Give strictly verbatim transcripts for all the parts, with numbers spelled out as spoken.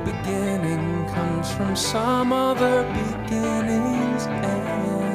beginning comes from some other beginning's end.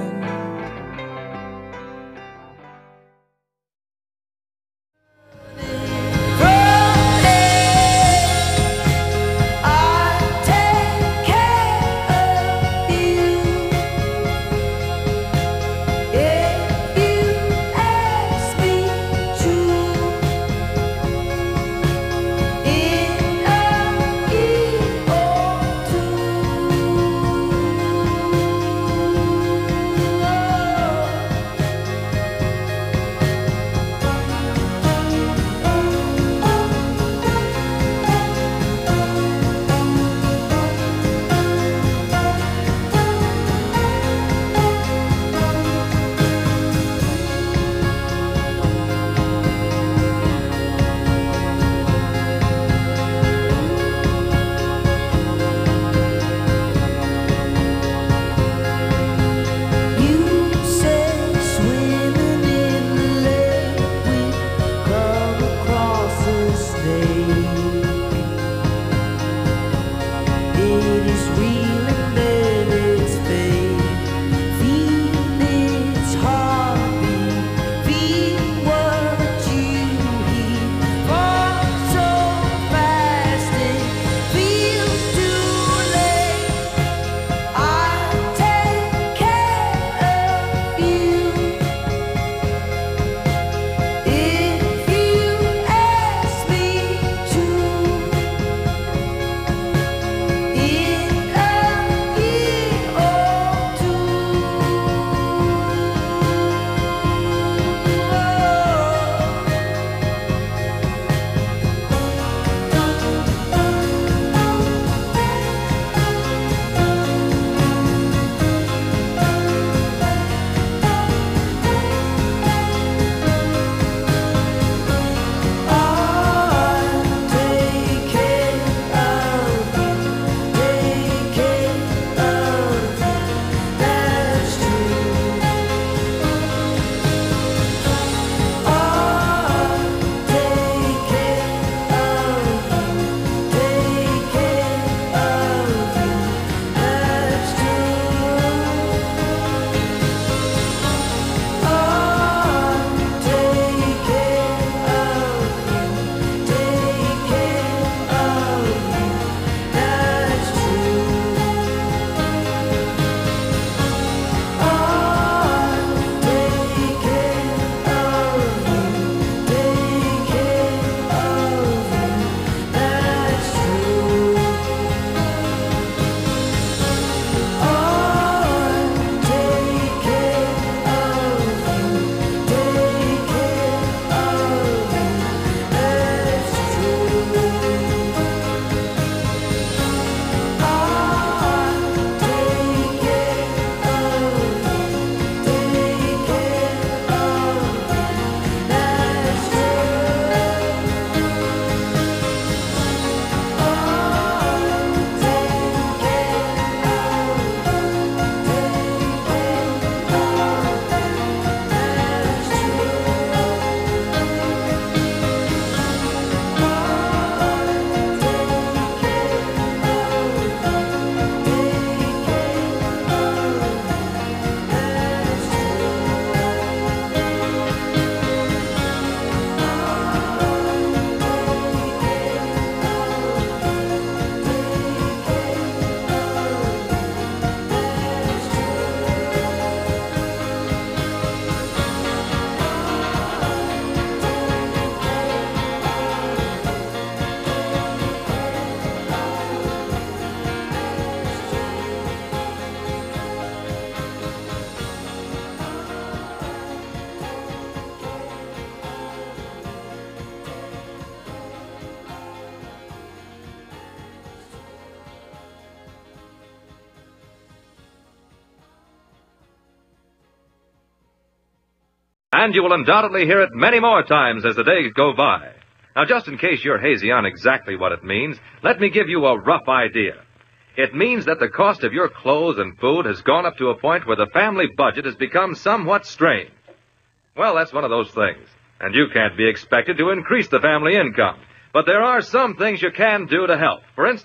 And you will undoubtedly hear it many more times as the days go by. Now, just in case you're hazy on exactly what it means, let me give you a rough idea. It means that the cost of your clothes and food has gone up to a point where the family budget has become somewhat strained. Well, that's one of those things. And you can't be expected to increase the family income. But there are some things you can do to help. For instance,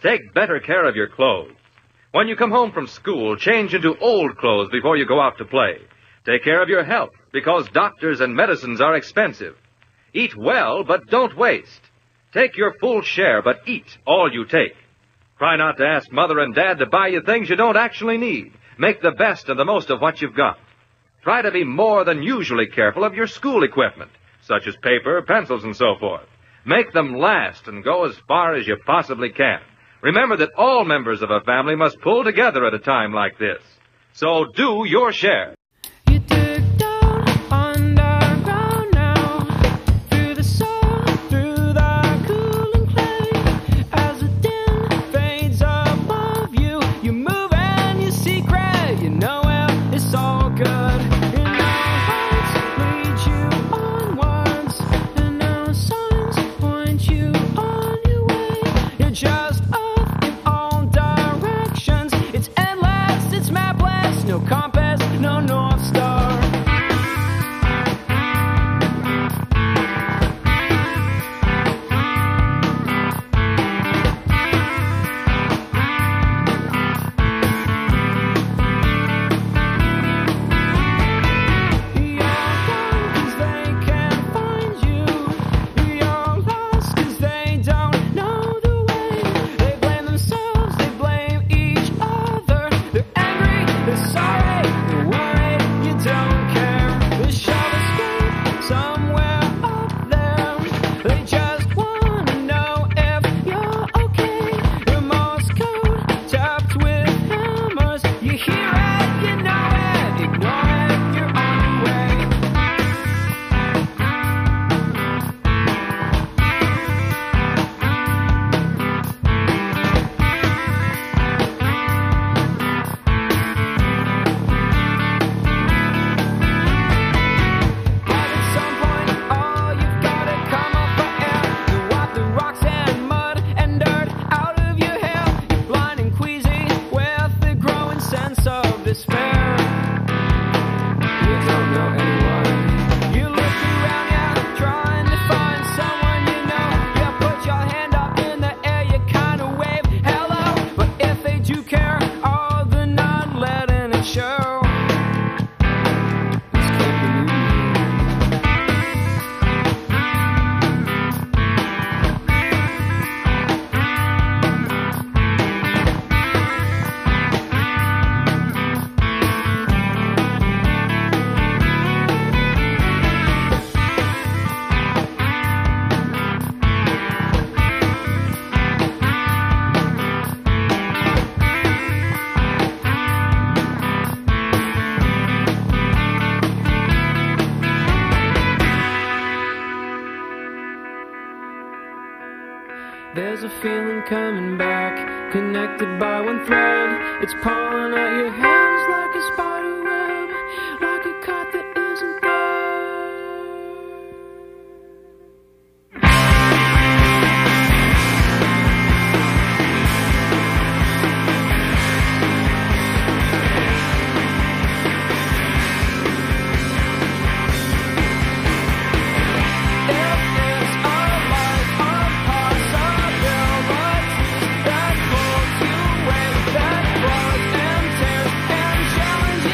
Take better care of your clothes. When you come home from school, change into old clothes before you go out to play. Take care of your health, because doctors and medicines are expensive. Eat well, but don't waste. Take your full share, but eat all you take. Try not to ask Mother and Dad to buy you things you don't actually need. Make the best and the most of what you've got. Try to be more than usually careful of your school equipment, such as paper, pencils, and so forth. Make them last and go as far as you possibly can. Remember that all members of a family must pull together at a time like this. So do your share. You dig down underground now, through the soul, through the cooling clay. As the din fades above you, you move and you secret. You know it, it's all good. And our hearts lead you onwards, and our signs point you on your way. You're just no compass, no North Star. There's a feeling coming back, connected by one thread. It's pulling at your hands like a spider web, like a cut that isn't there. Challenge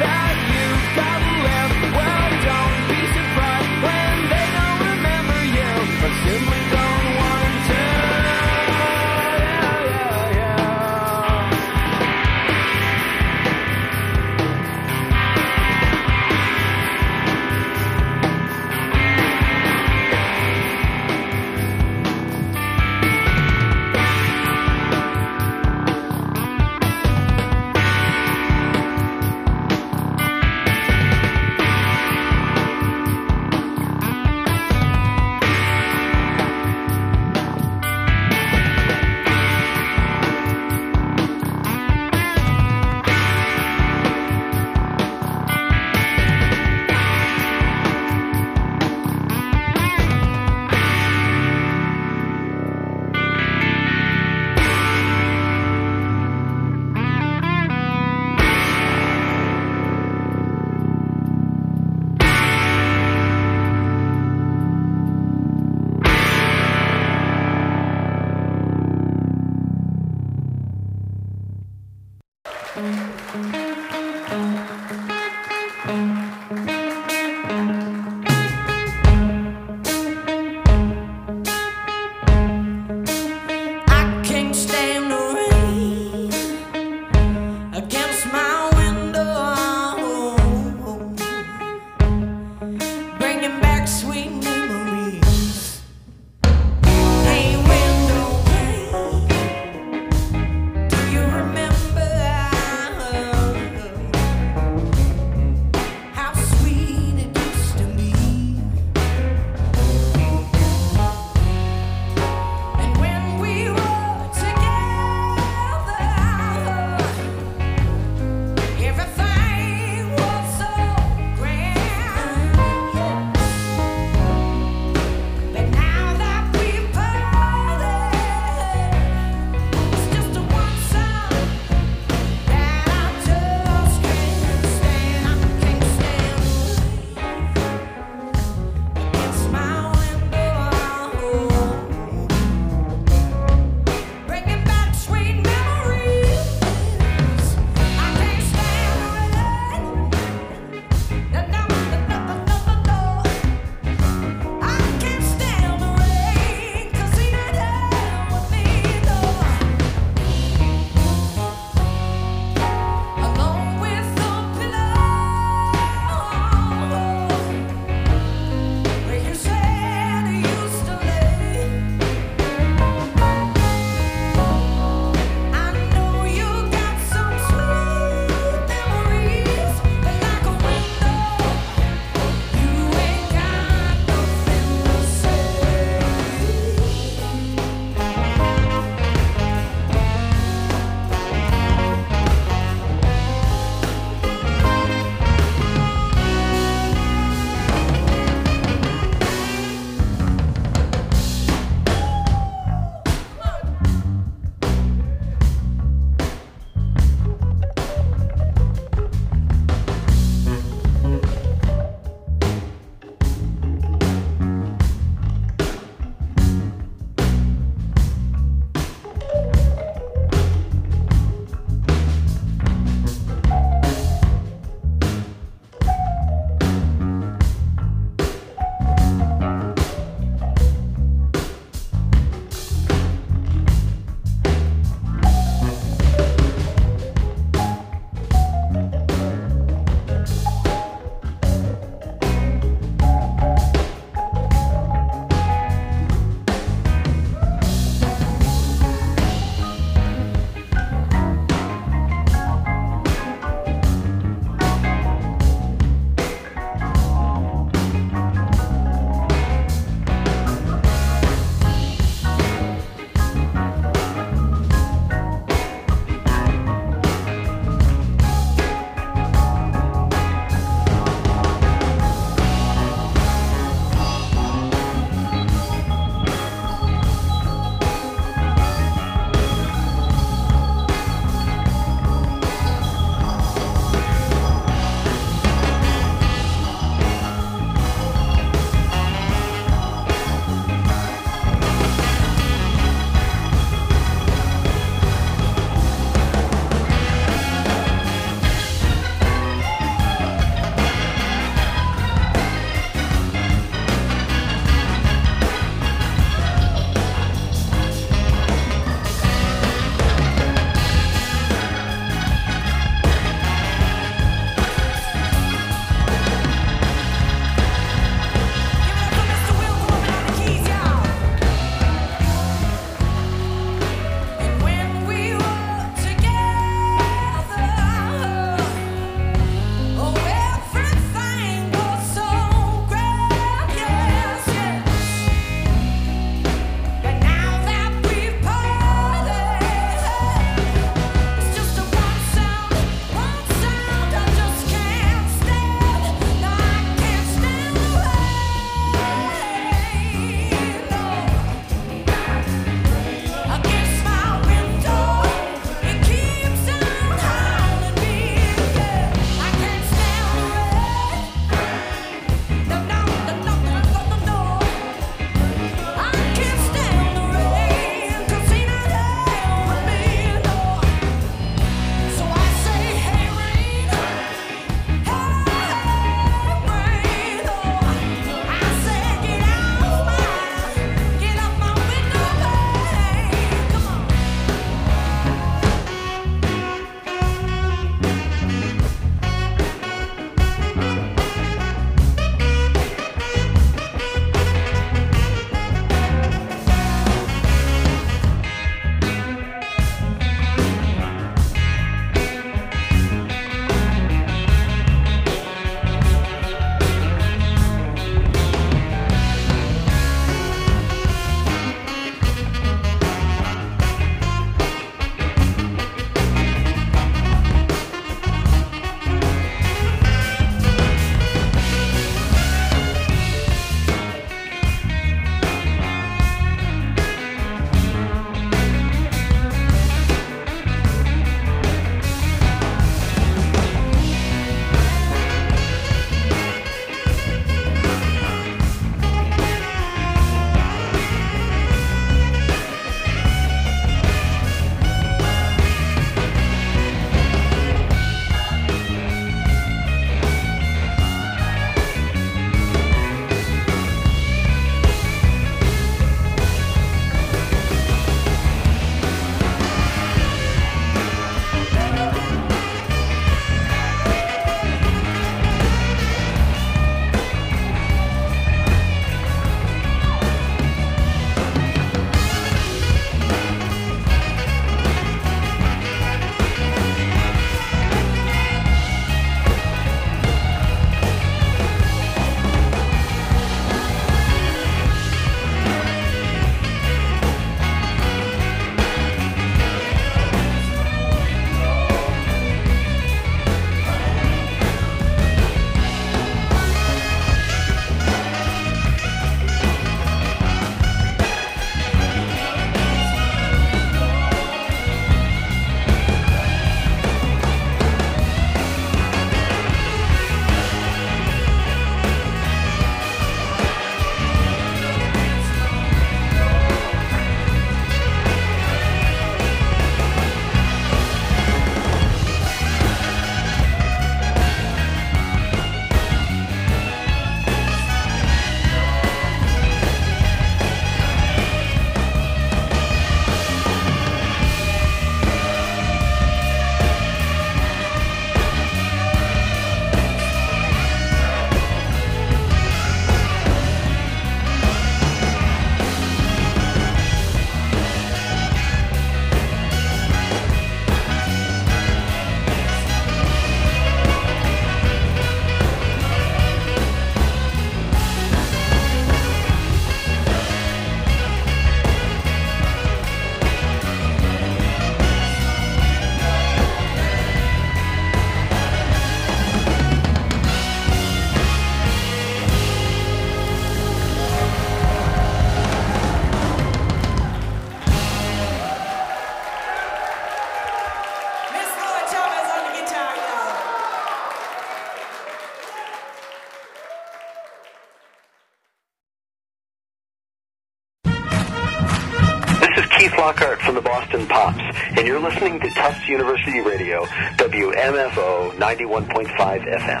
Lockhart from the Boston Pops, and you're listening to Tufts University Radio, W M F O ninety-one point five F M.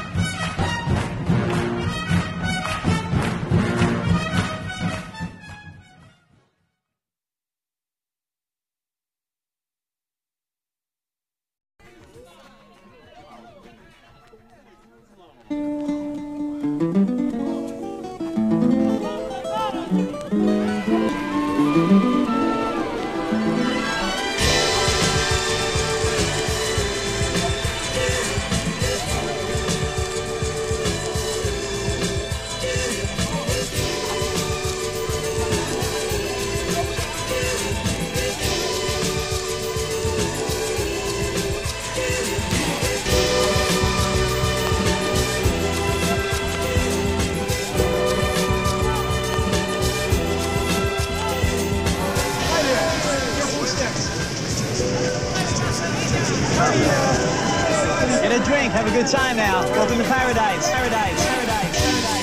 Get a drink, have a good time now. Welcome to paradise, paradise, paradise, paradise.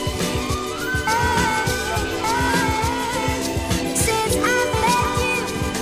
Since I met you,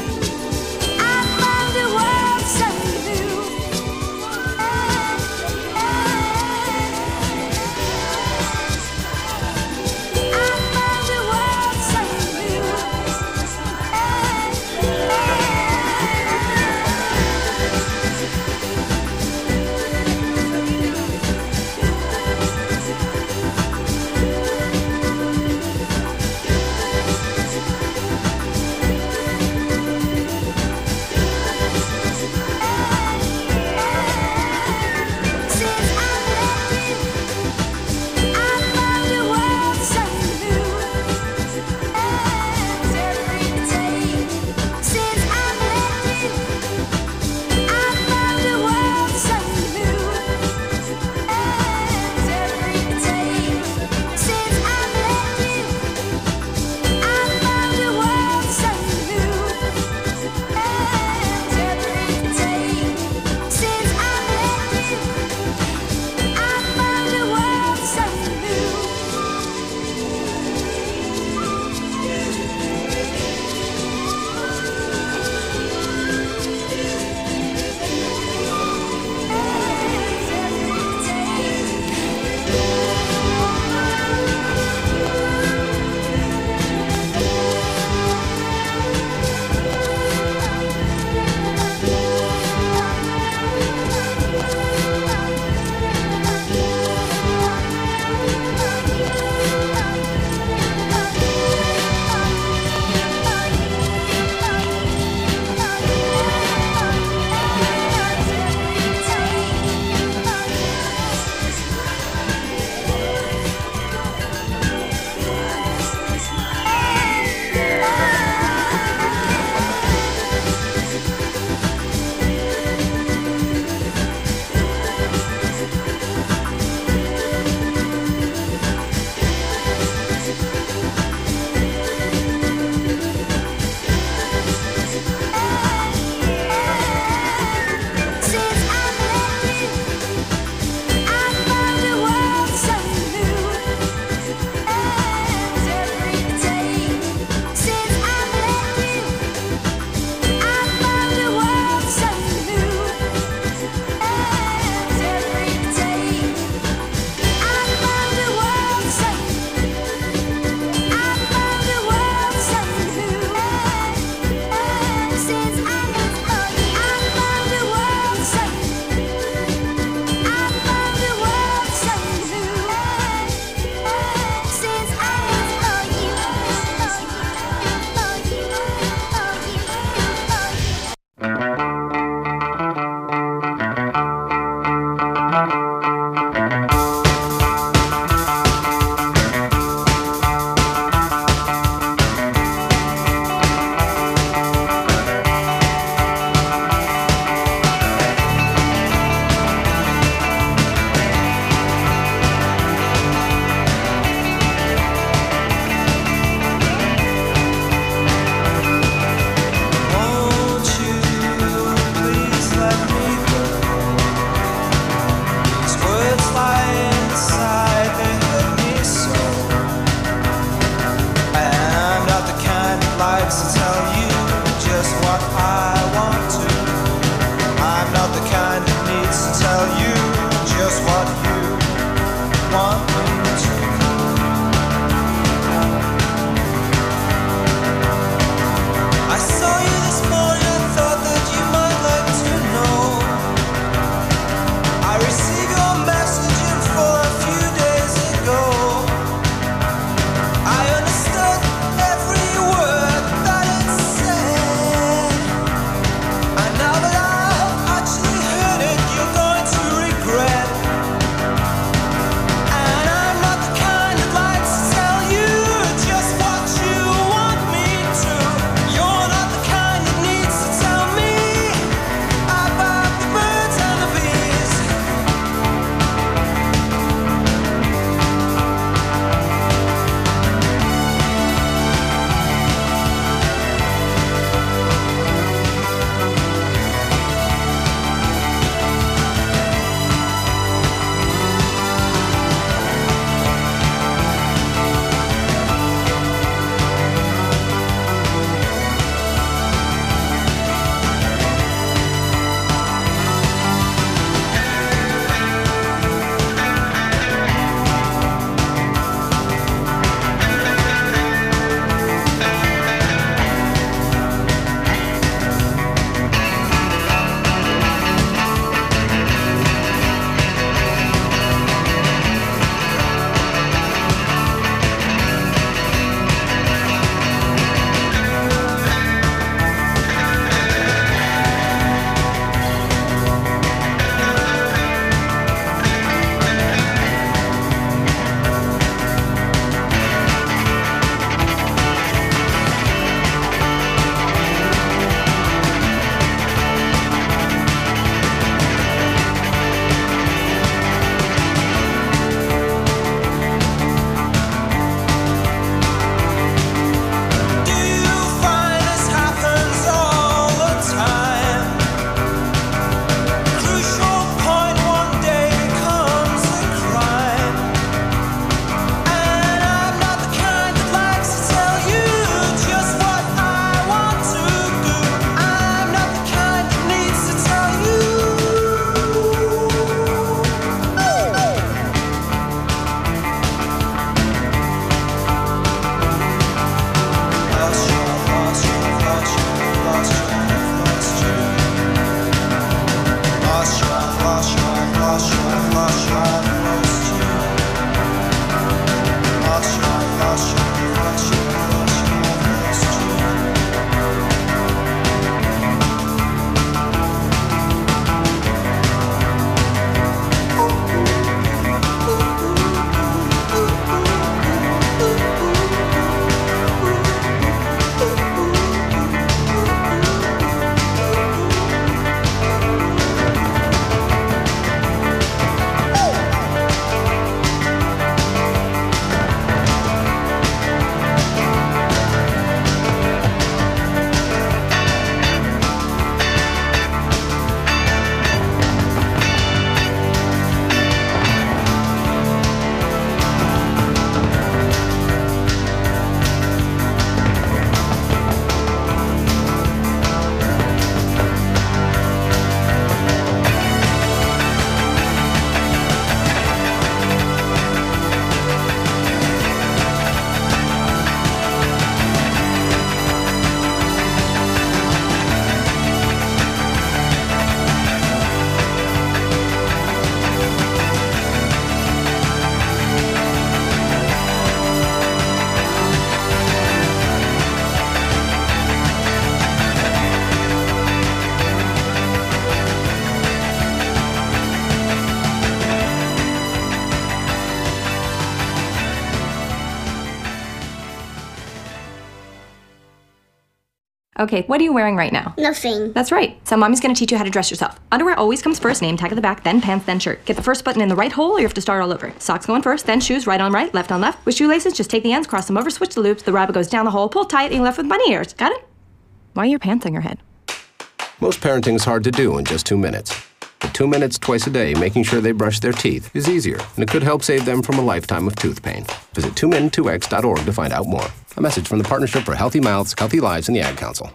Okay, what are you wearing right now? Nothing. That's right. So mommy's gonna teach you how to dress yourself. Underwear always comes first, name tag at the back, then pants, then shirt. Get the first button in the right hole or you have to start all over. Socks going first, then shoes, right on right, left on left. With shoelaces, just take the ends, cross them over, switch the loops, the rabbit goes down the hole, pull tight, and you're left with bunny ears. Got it? Why are your pants on your head? Most parenting is hard to do in just two minutes. But two minutes twice a day making sure they brush their teeth is easier, and it could help save them from a lifetime of tooth pain. Visit two min two x dot org to find out more. A message from the Partnership for Healthy Mouths, Healthy Lives, and the Ad Council.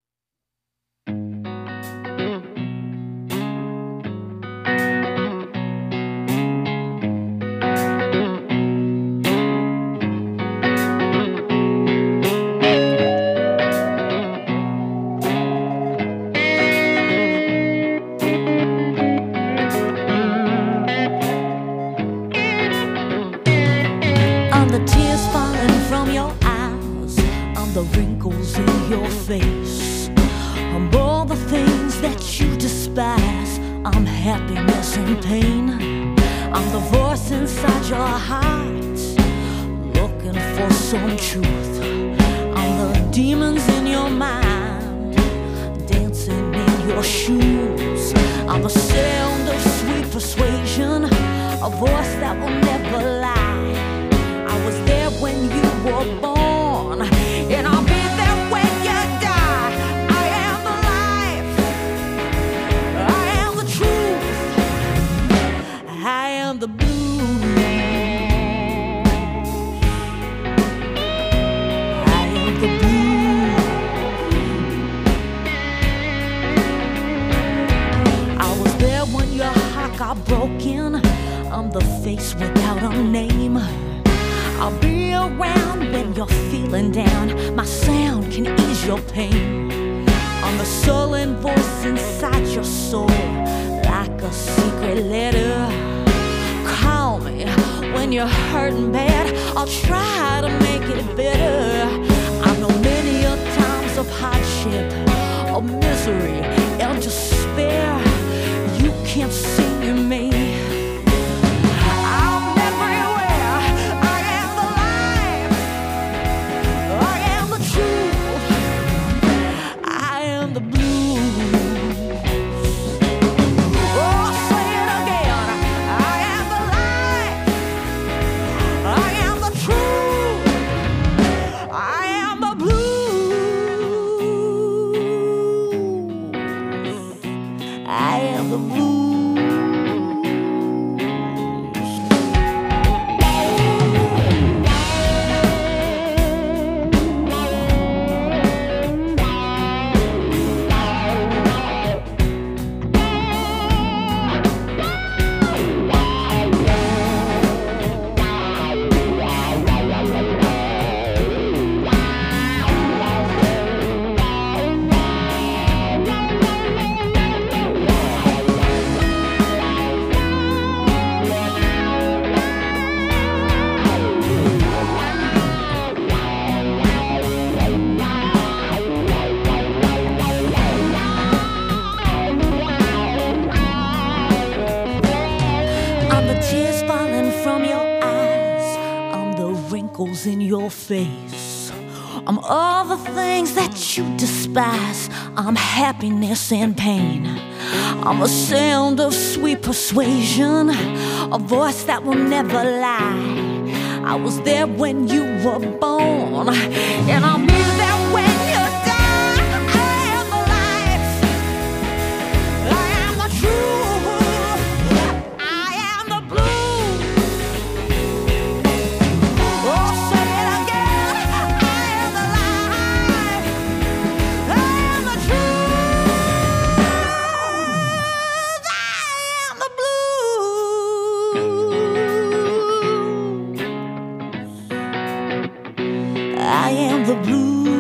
In your face, I'm all the things that you despise. I'm happiness and pain. I'm a sound of sweet persuasion, a voice that will never lie. I was there when you were born, and I'll be there when you die. I am the life, I am the truth, I am the blue. Oh, say it again, I am the life, I am the truth, I am the blue. I am the blue.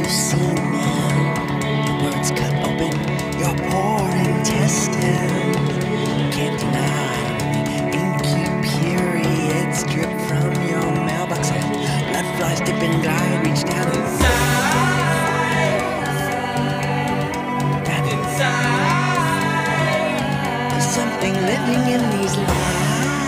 see now. Your words cut open your poor intestine. Can't deny the inky periods drip from your mailbox and blood flies dip and glide. Reach down inside. And inside, there's something living in these lines.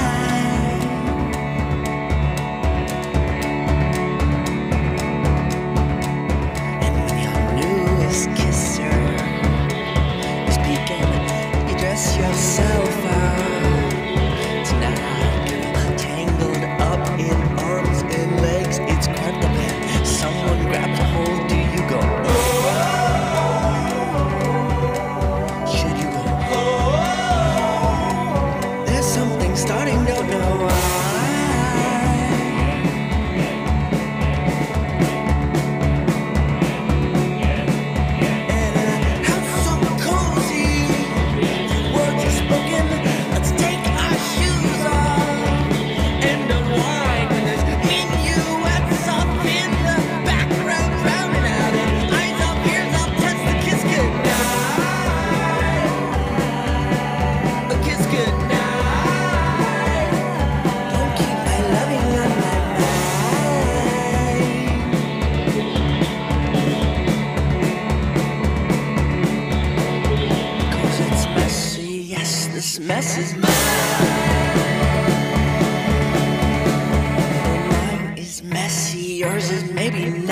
Yourself out tonight, tangled up in arms and legs. It's quite the bed. Someone grabs a hold. Do you go? Oh, should you go? Oh, there's something starting. Don't know why. This mess is mine. Mine is messy, yours is maybe not.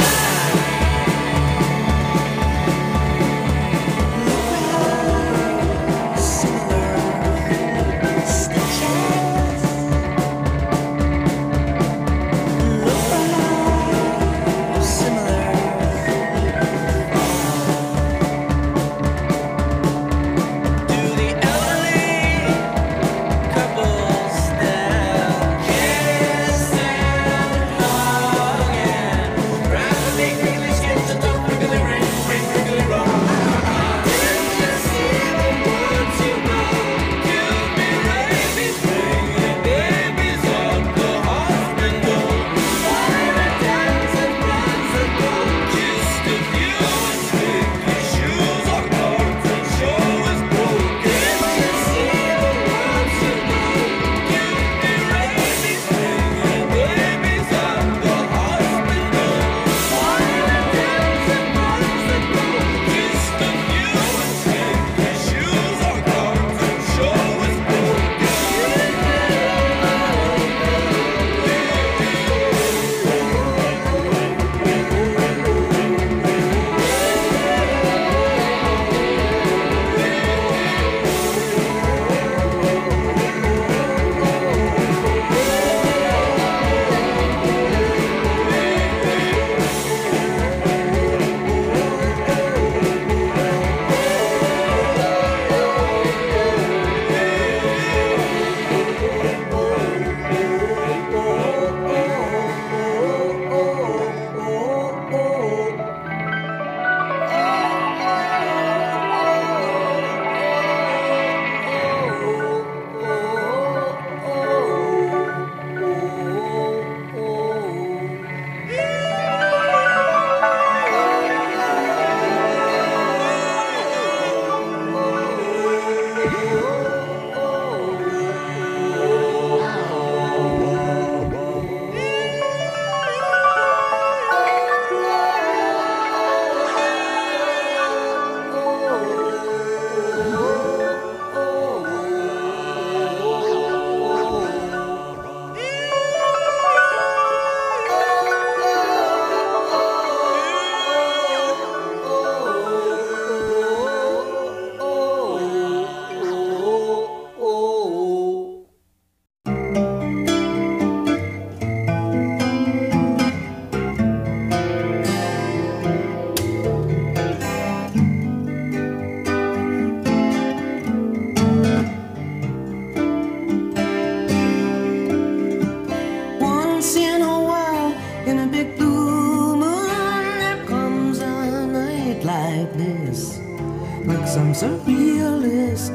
some surrealist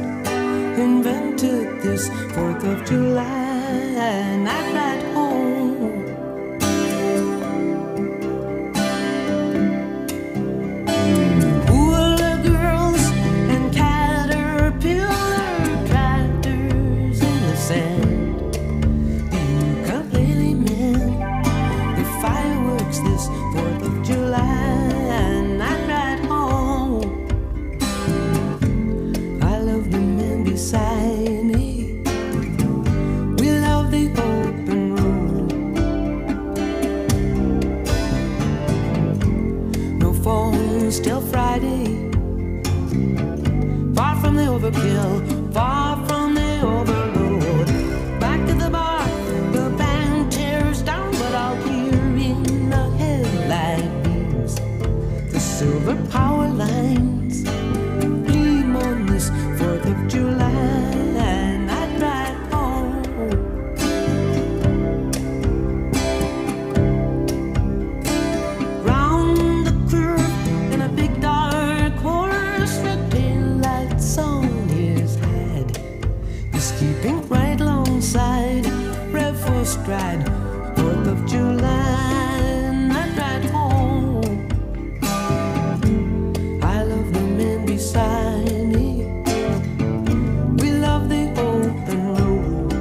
invented this fourth of July night at home. phone, still Friday. Far from the overkill, far from the overload. Back to the bar, the band tears down, but I'll hear in the headlight beams the silver power lines gleam on this fourth of July. And I'd ride home. Round the curve in a big dark horse, red tail lights on his head. He's keeping right alongside, rev for stride, fourth of July. And I'd ride home. I love the men beside me. We love the open road.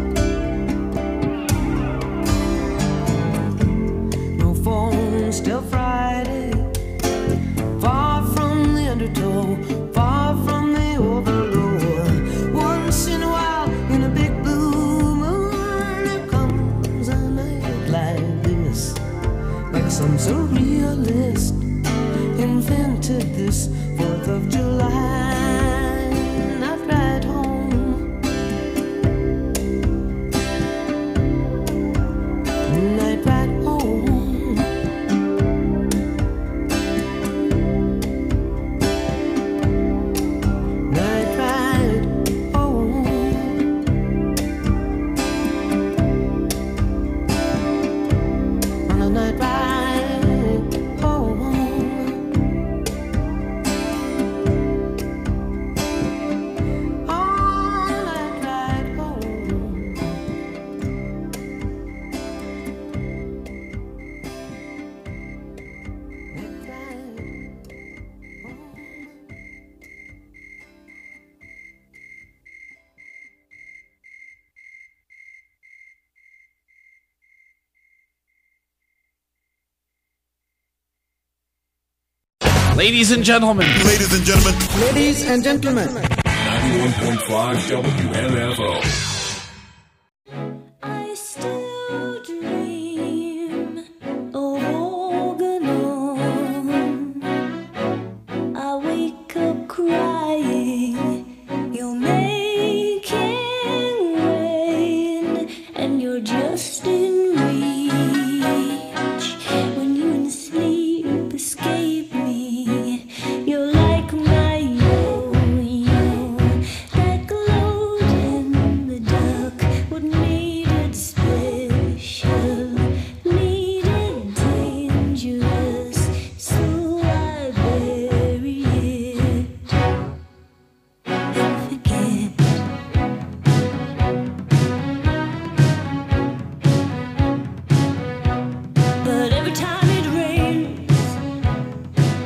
No phone, still Friday. Far from the undertow, far from the overload. Once in a while, in a big blue moon, there comes a night like this, like some surrealist invented this fourth of July. I'd ride home. I'd ride home. I'd ride home. On a night ride home. On a night ride home. Night ride home. Ladies and gentlemen. Ladies and gentlemen. Ladies and gentlemen. ninety-one point five W M F O. I still dream of Organon. I wake up crying. You're making rain, and you're just in reach. When you in sleep escape me, you're like my yo-yo that glowed in the dark. What made it special, made it dangerous, so I bury it and forget. But every time it rains,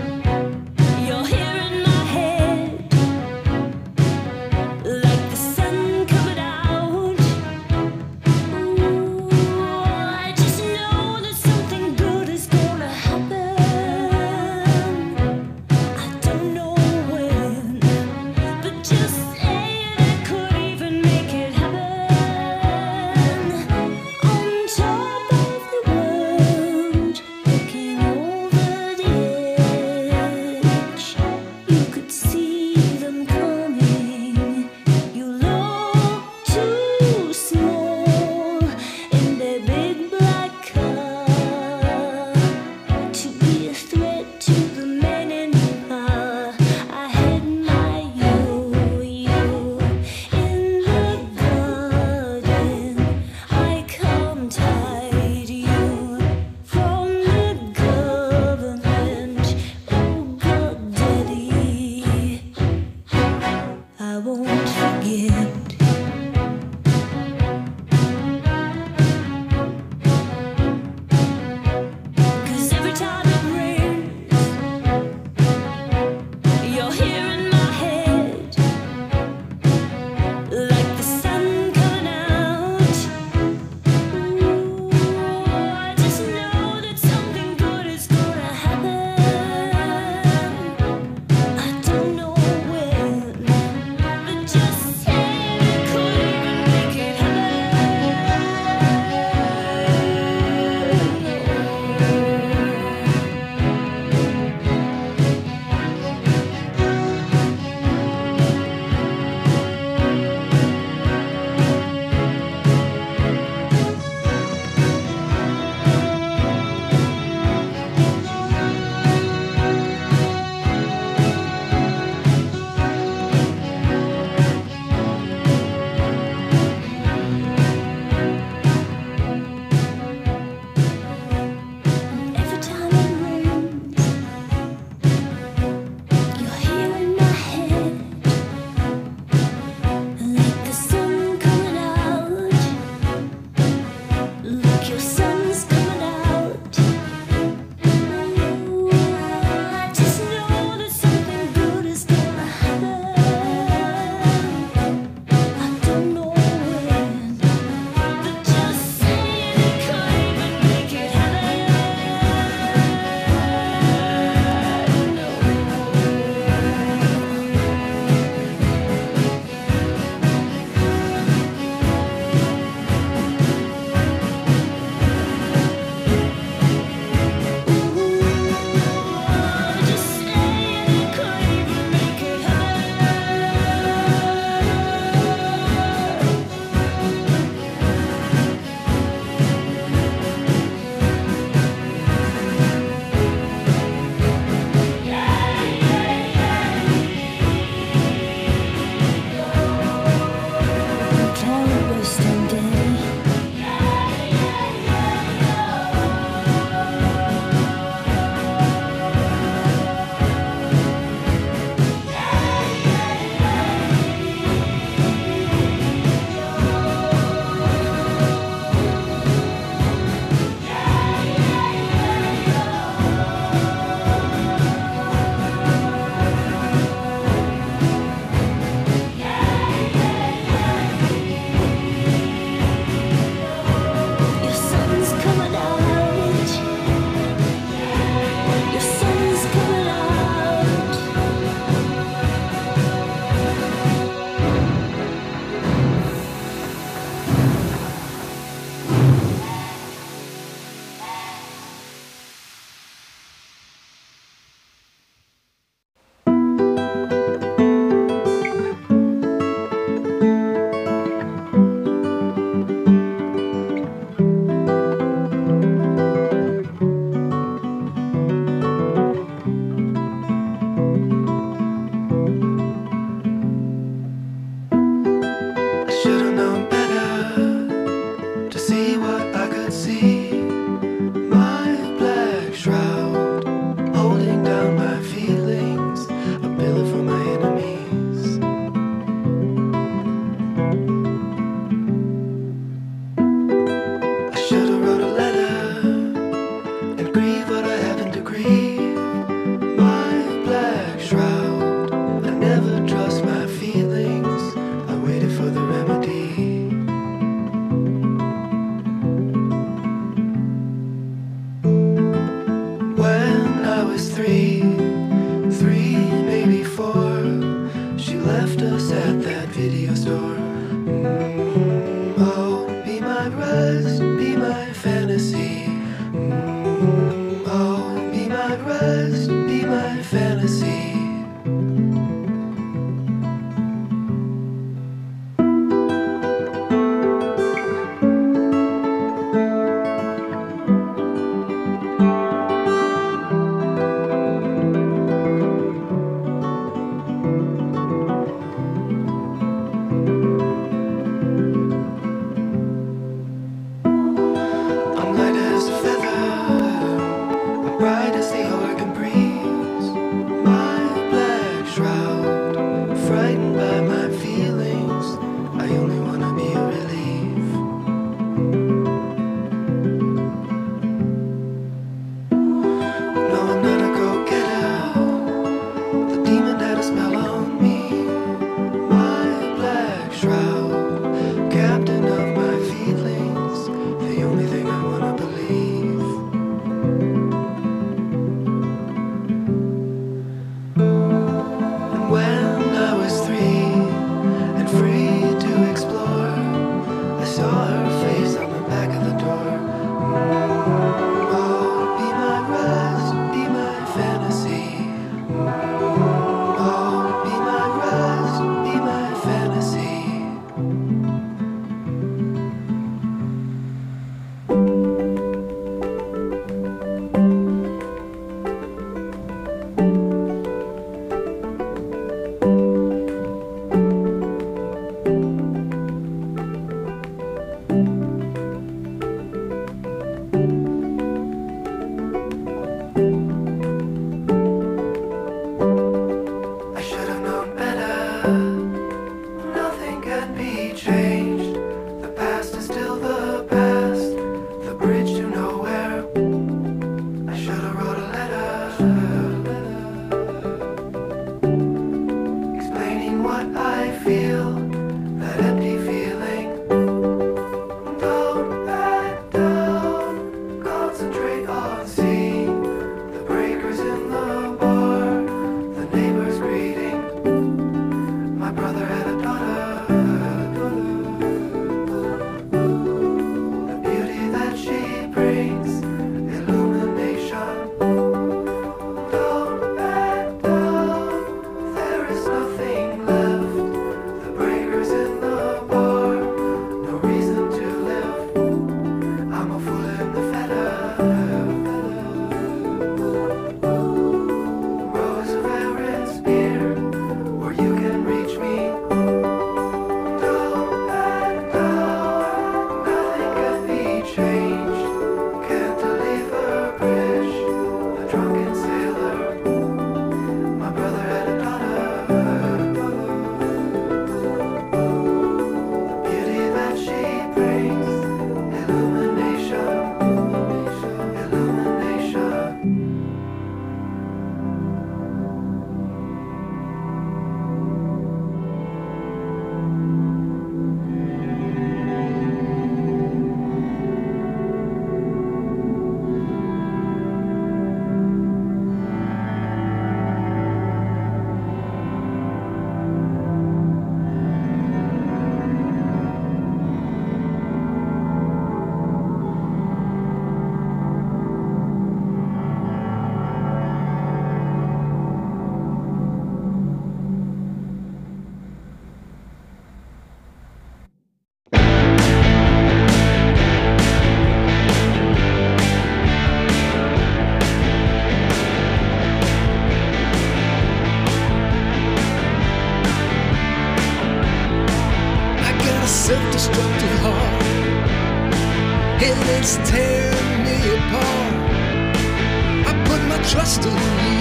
it's tearing me apart. I put my trust in you,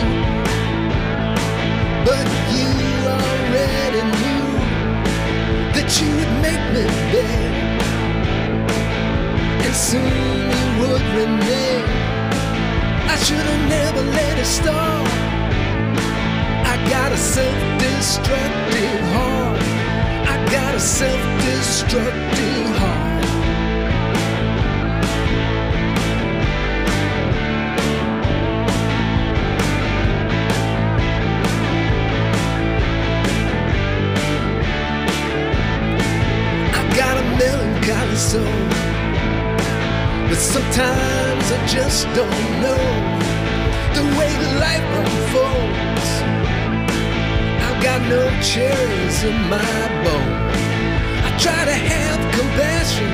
but you already knew that you would make me beg, and soon you would renege. I should have never let it start. I got a self-destructive heart. I got a self-destructive heart. Melancholy soul, but sometimes I just don't know the way that life unfolds. I've got no cherries in my bowl. I try to have compassion,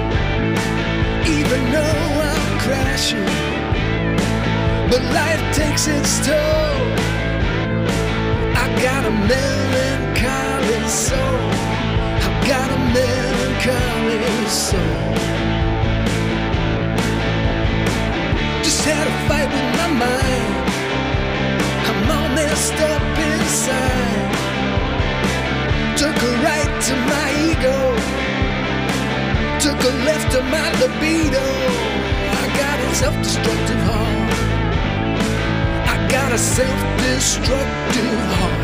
even though I'm crashing, but life takes its toll. I got a melancholy soul. I've got a melancholy soul. Just had a fight with my mind. I'm all messed up inside. Took a right to my ego, took a left to my libido. I got a self-destructive heart. I got a self-destructive heart.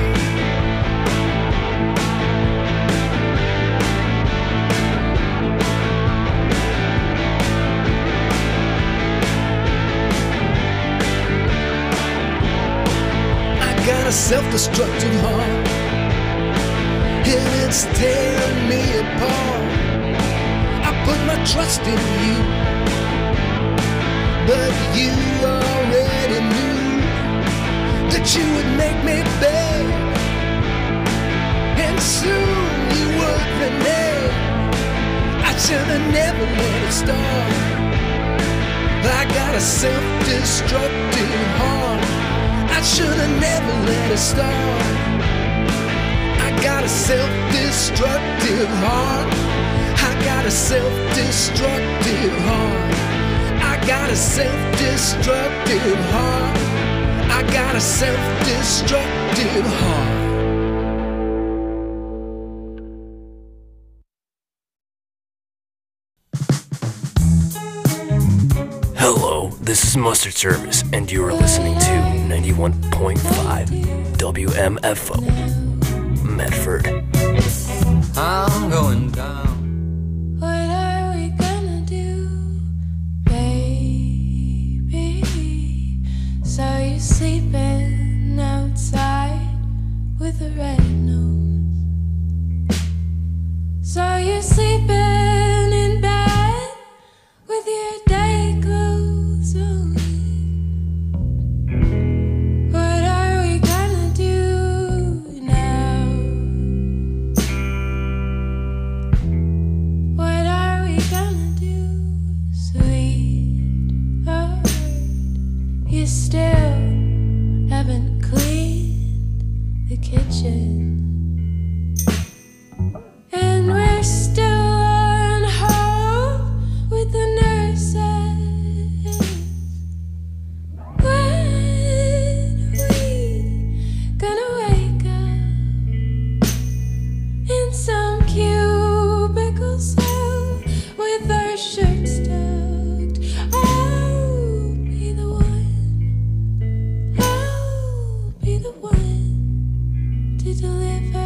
Got a self-destructive heart, and it's tearing me apart. I put my trust in you, but you already knew that you would make me beg, and soon you would renege. I should have never let it start. I got a self-destructive heart. I should have never let it start. I got a self-destructive heart. I got a self-destructive heart. I got a self-destructive heart. I got a self-destructive heart. Hello, this is Mustard Service, and you are listening to ninety-one point five W M F O, Medford. I'm going down. What are we gonna do, baby? Saw you sleeping outside with a red nose. Saw you sleeping in bed with your day clothes on. What are we gonna do now? What are we gonna do, sweetheart? You still haven't cleaned the kitchen, and we're still on hold with the nurses. When are we gonna wake up in some cubicle cell with our shirts tucked? I'll be the one, I'll be the one to deliver